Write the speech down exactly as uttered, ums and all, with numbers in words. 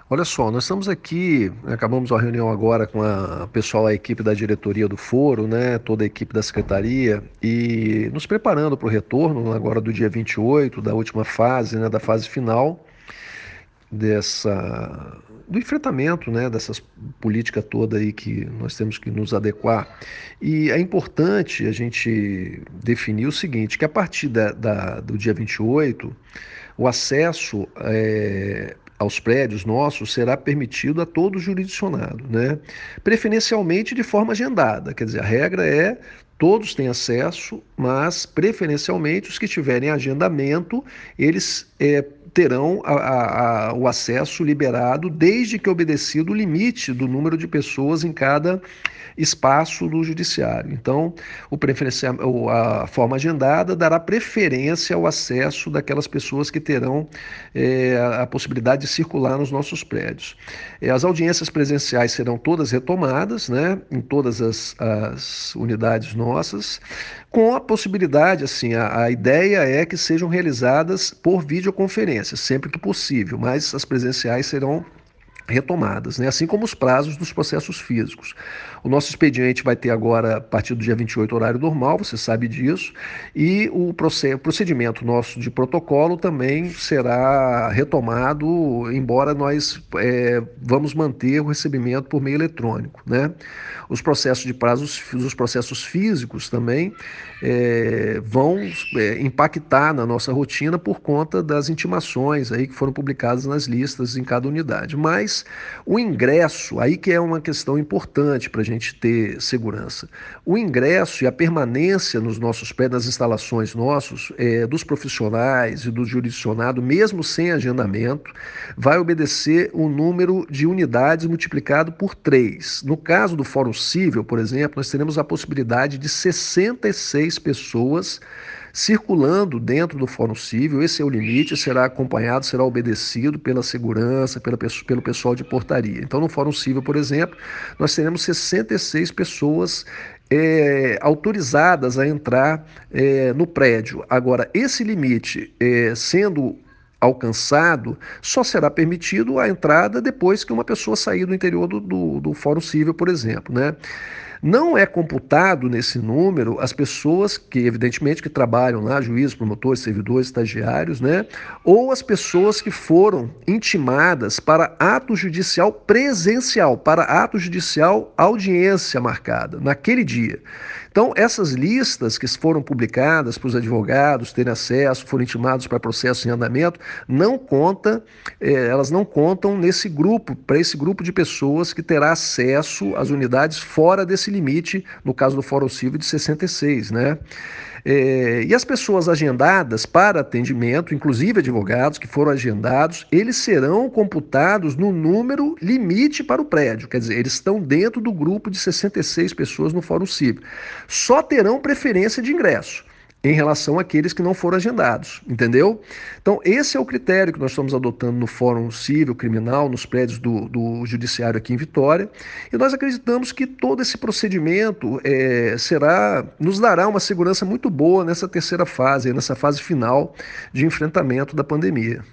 Olha só, nós estamos aqui, acabamos uma reunião agora com a pessoal, a equipe da diretoria do foro, né, toda a equipe da secretaria, e nos preparando para o retorno agora do dia vinte e oito, da última fase, né, da fase final dessa do enfrentamento, né, dessas política toda aí que nós temos que nos adequar. E é importante a gente definir o seguinte, que a partir da, da- do dia vinte e oito, o acesso é, aos prédios nossos será permitido a todo jurisdicionado, né? Preferencialmente de forma agendada, quer dizer, a regra é todos têm acesso, mas preferencialmente os que tiverem agendamento, eles é, terão a, a, a, o acesso liberado desde que obedecido o limite do número de pessoas em cada espaço do judiciário. Então, o preferencial, a forma agendada dará preferência ao acesso daquelas pessoas que terão é, a possibilidade de circular nos nossos prédios. É, as audiências presenciais serão todas retomadas, né, em todas as, as unidades nossas, com a possibilidade, assim, a, a ideia é que sejam realizadas por videoconferência, sempre que possível, mas as presenciais serão retomadas, né? Assim como os prazos dos processos físicos. O nosso expediente vai ter agora, a partir do dia vinte e oito, horário normal, você sabe disso, e o procedimento nosso de protocolo também será retomado, embora nós é, vamos manter o recebimento por meio eletrônico, né? Os processos de prazos, os processos físicos também é, vão é, impactar na nossa rotina por conta das intimações aí que foram publicadas nas listas em cada unidade. Mas o ingresso, aí que é uma questão importante para a gente ter segurança. O ingresso e a permanência nos nossos pés, nas instalações nossos, é, dos profissionais e do jurisdicionado, mesmo sem agendamento, vai obedecer o número de unidades multiplicado por três. No caso do Fórum Cível, por exemplo, nós teremos a possibilidade de sessenta e seis pessoas circulando dentro do Fórum Cível. Esse é o limite, será acompanhado, será obedecido pela segurança, pela, pelo pessoal de portaria. Então, no Fórum Cível, por exemplo, nós teremos sessenta e seis pessoas é, autorizadas a entrar é, no prédio. Agora, esse limite é, sendo alcançado, só será permitido a entrada depois que uma pessoa sair do interior do, do, do Fórum Cível, por exemplo, né? Não é computado nesse número as pessoas que, evidentemente, que trabalham lá, juízes, promotores, servidores, estagiários, né? Ou as pessoas que foram intimadas para ato judicial presencial, para ato judicial audiência marcada, naquele dia. Então, essas listas que foram publicadas para os advogados terem acesso, foram intimados para processo em andamento, não conta, eh, elas não contam nesse grupo, para esse grupo de pessoas que terá acesso às unidades fora desse limite, no caso do Fórum Cível de sessenta e seis, né? É, e as pessoas agendadas para atendimento, inclusive advogados que foram agendados, eles serão computados no número limite para o prédio, quer dizer, eles estão dentro do grupo de sessenta e seis pessoas no Fórum Cível. Só terão preferência de ingresso em relação àqueles que não foram agendados, entendeu? Então, esse é o critério que nós estamos adotando no Fórum Cível Criminal, nos prédios do, do Judiciário aqui em Vitória, e nós acreditamos que todo esse procedimento é, será, nos dará uma segurança muito boa nessa terceira fase, nessa fase final de enfrentamento da pandemia.